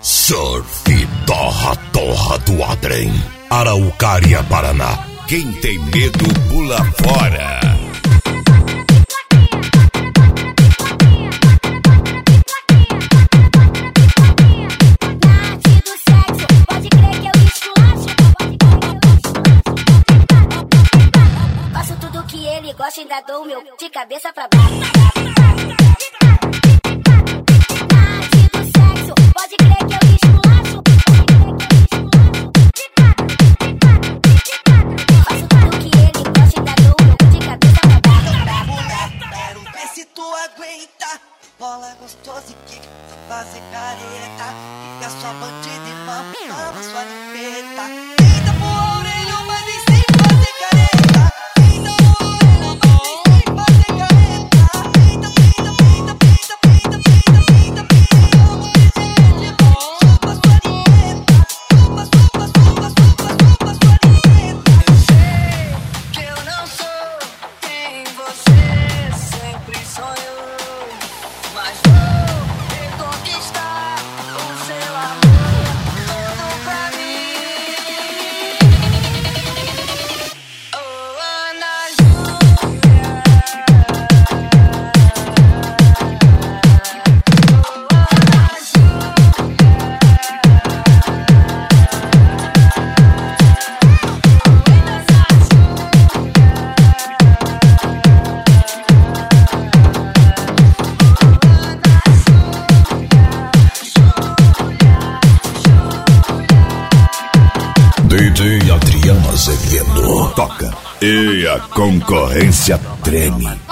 Surf Torra Torra do Adrem, Araucária, Paraná. Quem tem medo pula fora. Faço tudo que ele gosta, ainda dou o meu de cabeça pra baixo. Pode crer que eu esculacho. Faço tudo que ele gosta, ainda dou o meu de cabeça pra baixo. Quero ver se tu aguenta. Bola gostosa e que fazer careta. Fica sua bandida e mama sua limpeta. Deita pro orelho, mas nem sem fazer careta. Deita pro orelho, mas nem sem fazer careta. Deita, deita, deita, deita, deita, deita, deita, deita. Chupa sua limpeta. Chupa, chupa, chupa, chupa, chupa sua limpeta. Eu sei que eu não sou quem você sempre sonhou, mas vou reconquistar o seu amor todo pra mim. Oh, Ana Júlia. DJ Adriano Azevedo toca e a concorrência treme.